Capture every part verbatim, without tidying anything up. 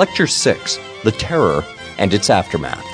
Lecture six, The Terror and Its Aftermath.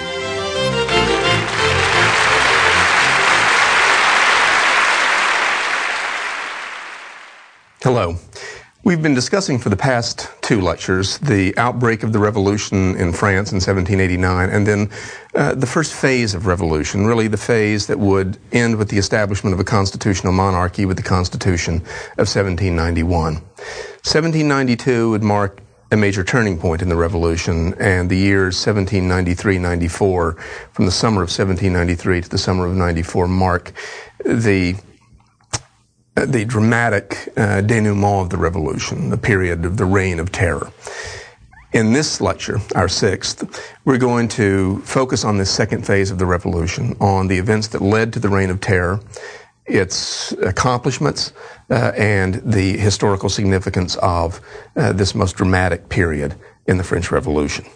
Hello. We've been discussing for the past two lectures the outbreak of the revolution in France in seventeen eighty-nine, and then uh, the first phase of revolution, really the phase that would end with the establishment of a constitutional monarchy with the Constitution of seventeen ninety-one. seventeen ninety-two would mark a major turning point in the revolution, and the years seventeen ninety-three ninety-four, from the summer of seventeen ninety-three to the summer of ninety-four, mark the the dramatic uh, denouement of the revolution, the period of the reign of terror. In this lecture, our sixth, we're going to focus on this second phase of the revolution, on the events that led to the reign of terror, its accomplishments, uh, and the historical significance of uh, this most dramatic period in the French Revolution.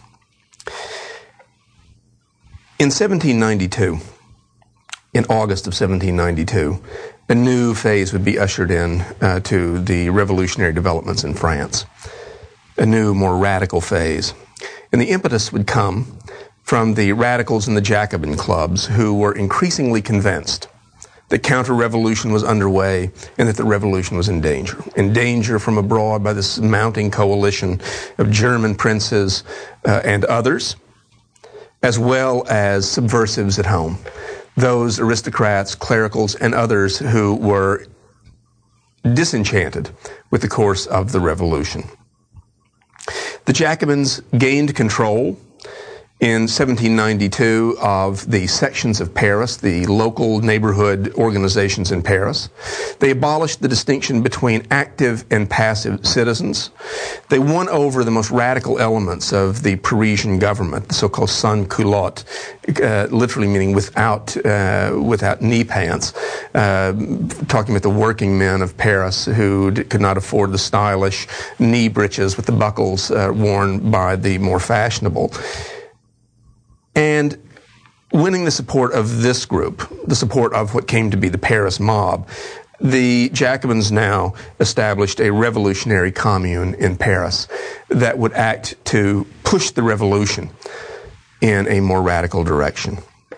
In seventeen ninety-two, in August of seventeen ninety-two, a new phase would be ushered in uh, to the revolutionary developments in France. A new, more radical phase. And the impetus would come from the radicals in the Jacobin clubs, who were increasingly convinced that counter-revolution was underway and that the revolution was in danger. In danger from abroad by this mounting coalition of German princes uh, and others, as well as subversives at home. Those aristocrats, clericals, and others who were disenchanted with the course of the revolution. The Jacobins gained control in seventeen ninety-two of the sections of Paris, the local neighborhood organizations in Paris. They abolished the distinction between active and passive citizens. They won over the most radical elements of the Parisian government, the so-called sans-culotte, uh, literally meaning without uh, without knee pants, uh, talking about the working men of Paris who d- could not afford the stylish knee breeches with the buckles uh, worn by the more fashionable. And winning the support of this group, the support of what came to be the Paris mob, the Jacobins now established a revolutionary commune in Paris that would act to push the revolution in a more radical direction.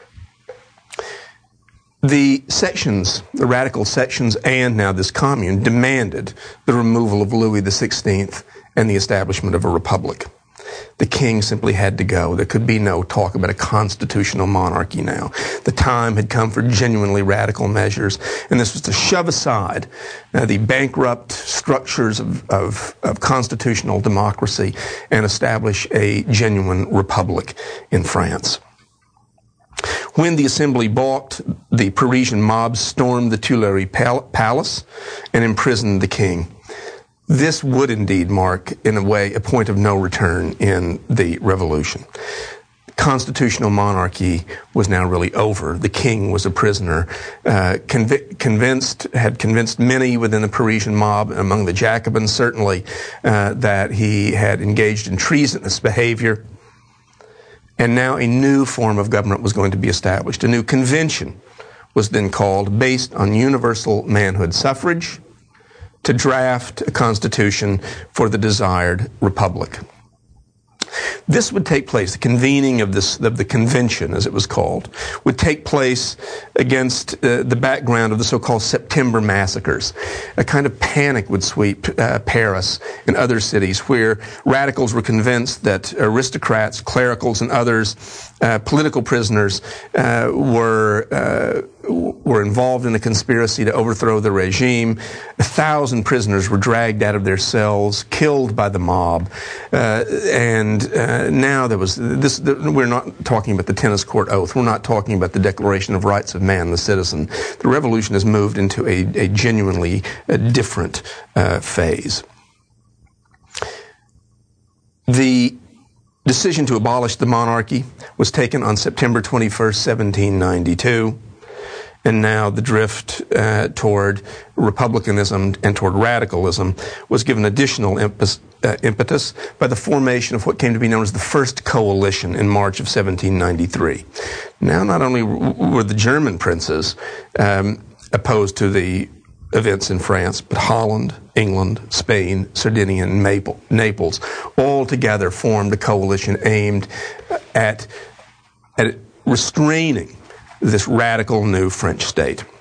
The sections, the radical sections, and now this commune demanded the removal of Louis the sixteenth and the establishment of a republic. The king simply had to go. There could be no talk about a constitutional monarchy now. The time had come for genuinely radical measures, and this was to shove aside uh, the bankrupt structures of, of, of constitutional democracy and establish a genuine republic in France. When the assembly balked, the Parisian mob stormed the Tuileries Pal- Palace and imprisoned the king. This would indeed mark, in a way, a point of no return in the revolution. Constitutional monarchy was now really over. The king was a prisoner, uh, conv- convinced, had convinced many within the Parisian mob, among the Jacobins certainly, uh, that he had engaged in treasonous behavior. And now a new form of government was going to be established. A new convention was then called, based on universal manhood suffrage, to draft a constitution for the desired republic. This would take place, the convening of this, of the convention, as it was called, would take place against uh, the background of the so-called September massacres. A kind of panic would sweep uh, Paris and other cities where radicals were convinced that aristocrats, clericals, and others, uh, political prisoners, uh, were uh, were involved in a conspiracy to overthrow the regime. A thousand prisoners were dragged out of their cells, killed by the mob, uh, and uh, now there was this. The, we're not talking about the tennis court oath. We're not talking about the Declaration of Rights of Man, the citizen. The revolution has moved into a, a genuinely uh, different uh, phase. The decision to abolish the monarchy was taken on September twenty-first, seventeen ninety-two. And now the drift uh, toward republicanism and toward radicalism was given additional impetus, uh, impetus by the formation of what came to be known as the First Coalition in March of seventeen ninety-three. Now not only were the German princes um, opposed to the events in France, but Holland, England, Spain, Sardinia, and Naples all together formed a coalition aimed at, at restraining this radical new French state.